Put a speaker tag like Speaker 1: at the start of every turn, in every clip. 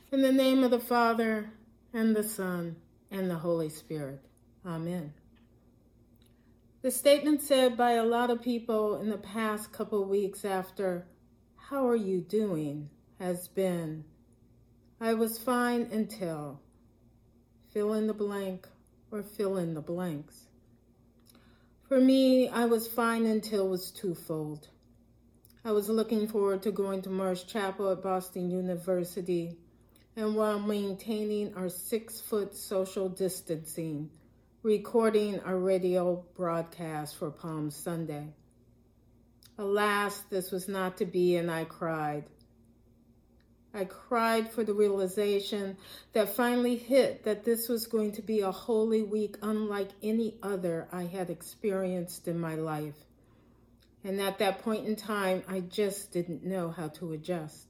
Speaker 1: In the name of the Father, and the Son, and the Holy Spirit. Amen. The statement said by a lot of people in the past couple weeks after, "How are you doing?" has been, "I was fine until," fill in the blank or fill in the blanks. For me, I was fine until was twofold. I was looking forward to going to Marsh Chapel at Boston University, and while maintaining our 6-foot social distancing, recording our radio broadcast for Palm Sunday. Alas, this was not to be, and I cried. I cried for the realization that finally hit that this was going to be a Holy Week unlike any other I had experienced in my life. And at that point in time, I just didn't know how to adjust.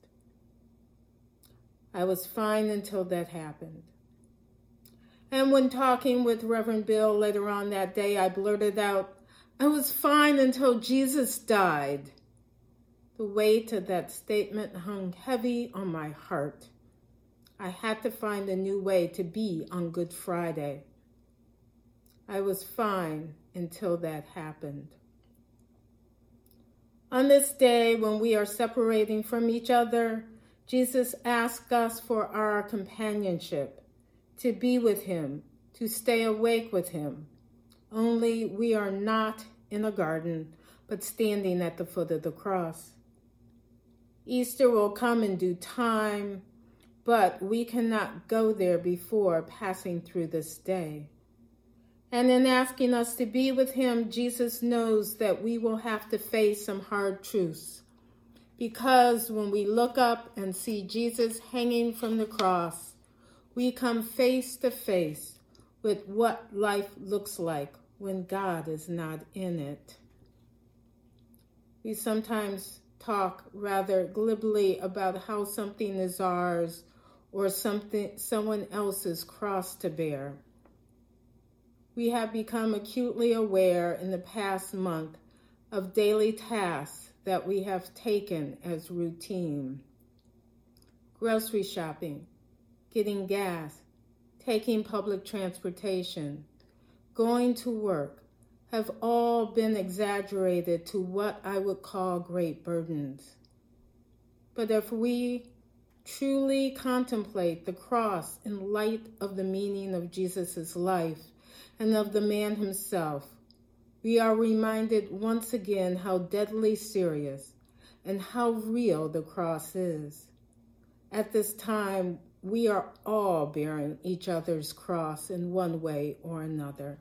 Speaker 1: I was fine until that happened. And when talking with Reverend Bill later on that day, I blurted out, "I was fine until Jesus died." The weight of that statement hung heavy on my heart. I had to find a new way to be on Good Friday. I was fine until that happened. On this day, when we are separating from each other, Jesus asks us for our companionship, to be with him, to stay awake with him. Only we are not in a garden, but standing at the foot of the cross. Easter will come in due time, but we cannot go there before passing through this day. And in asking us to be with him, Jesus knows that we will have to face some hard truths. Because when we look up and see Jesus hanging from the cross, we come face to face with what life looks like when God is not in it. We sometimes talk rather glibly about how something is ours or someone else's cross to bear. We have become acutely aware in the past month of daily tasks that we have taken as routine. Grocery shopping, getting gas, taking public transportation, going to work have all been exaggerated to what I would call great burdens. But if we truly contemplate the cross in light of the meaning of Jesus' life and of the man himself, we are reminded once again how deadly serious and how real the cross is. At this time, we are all bearing each other's cross in one way or another.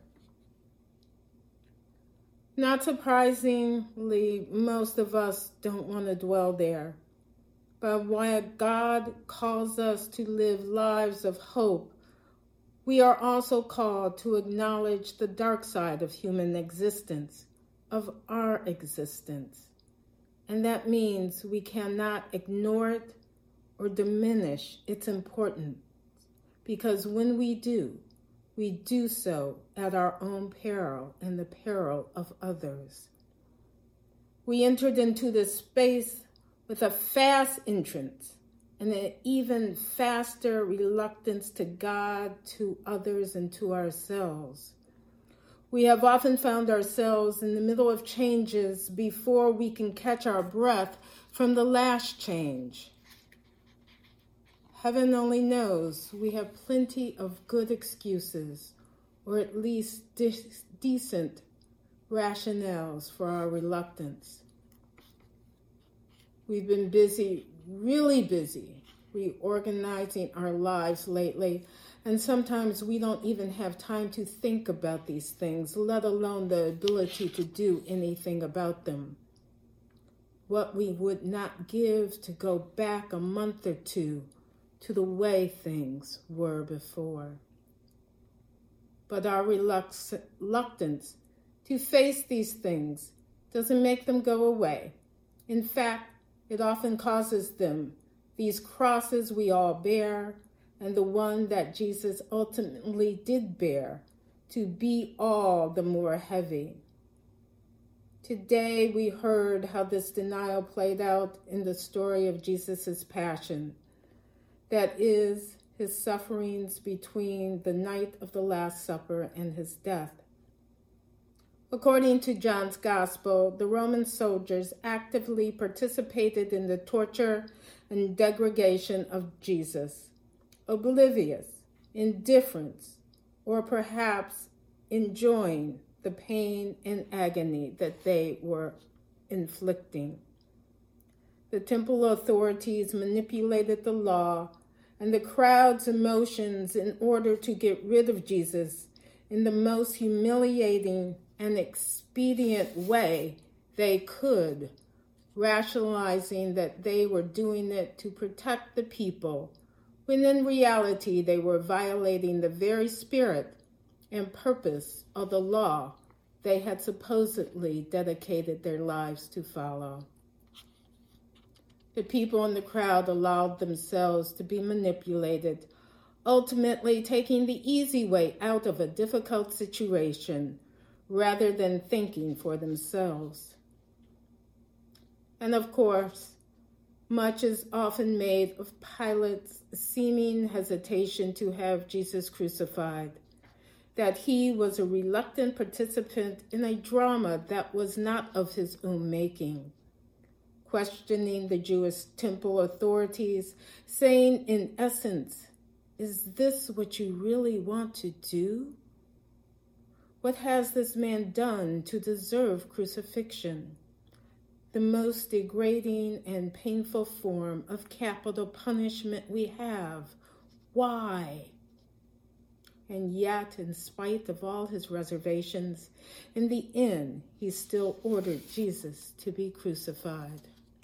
Speaker 1: Not surprisingly, most of us don't want to dwell there. But while God calls us to live lives of hope, we are also called to acknowledge the dark side of human existence, of our existence. And that means we cannot ignore it or diminish its importance, because when we do so at our own peril and the peril of others. We entered into this space with a fast entrance and an even faster reluctance to God, to others, and to ourselves. We have often found ourselves in the middle of changes before we can catch our breath from the last change. Heaven only knows we have plenty of good excuses, or at least decent rationales for our reluctance. We've been busy, really busy, reorganizing our lives lately, and sometimes we don't even have time to think about these things, let alone the ability to do anything about them. What we would not give to go back a month or two to the way things were before. But our reluctance to face these things doesn't make them go away. In fact, it often causes them, these crosses we all bear, and the one that Jesus ultimately did bear, to be all the more heavy. Today we heard how this denial played out in the story of Jesus' passion. that is, his sufferings between the night of the Last Supper and his death. According to John's Gospel, the Roman soldiers actively participated in the torture and degradation of Jesus, oblivious, indifferent, or perhaps enjoying the pain and agony that they were inflicting. The temple authorities manipulated the law and the crowd's emotions in order to get rid of Jesus in the most humiliating and expedient way they could, rationalizing that they were doing it to protect the people, when in reality they were violating the very spirit and purpose of the law they had supposedly dedicated their lives to follow. The people in the crowd allowed themselves to be manipulated, ultimately taking the easy way out of a difficult situation rather than thinking for themselves. And of course, much is often made of Pilate's seeming hesitation to have Jesus crucified, that he was a reluctant participant in a drama that was not of his own making, questioning the Jewish temple authorities, saying in essence, "Is this what you really want to do? What has this man done to deserve crucifixion? The most degrading and painful form of capital punishment we have. Why?" And yet, in spite of all his reservations, in the end, he still ordered Jesus to be crucified.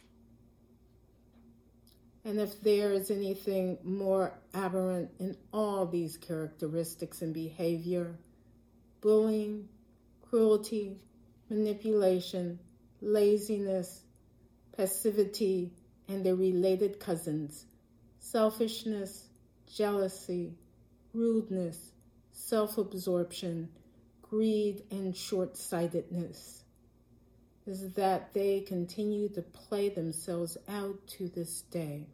Speaker 1: And if there is anything more aberrant in all these characteristics and behavior, bullying, cruelty, manipulation, laziness, passivity, and their related cousins, selfishness, jealousy, rudeness, self-absorption, greed, and short-sightedness, is that they continue to play themselves out to this day.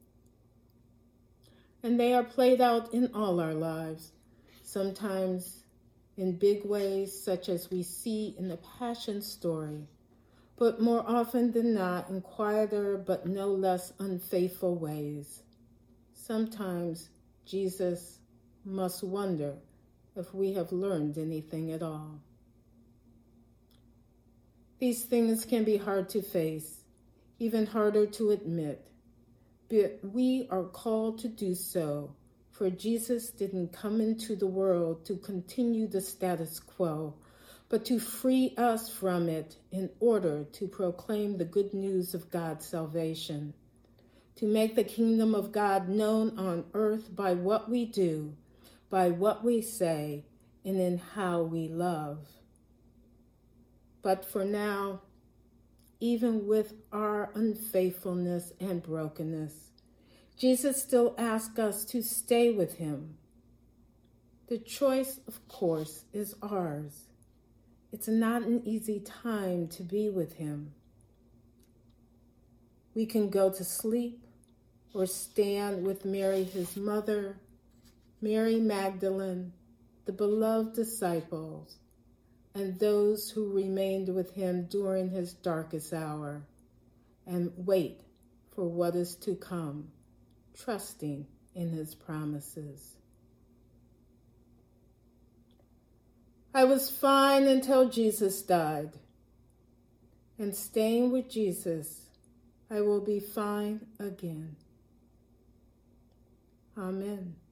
Speaker 1: And they are played out in all our lives, sometimes in big ways such as we see in the Passion story, but more often than not in quieter but no less unfaithful ways. Sometimes Jesus must wonder if we have learned anything at all. These things can be hard to face, even harder to admit, but we are called to do so, for Jesus didn't come into the world to continue the status quo, but to free us from it in order to proclaim the good news of God's salvation, to make the kingdom of God known on earth by what we do, by what we say, and in how we love. But for now, even with our unfaithfulness and brokenness, Jesus still asks us to stay with him. The choice, of course, is ours. It's not an easy time to be with him. We can go to sleep or stand with Mary, his mother, Mary Magdalene, the beloved disciples, and those who remained with him during his darkest hour, and wait for what is to come, trusting in his promises. I was fine until Jesus died, and staying with Jesus, I will be fine again. Amen.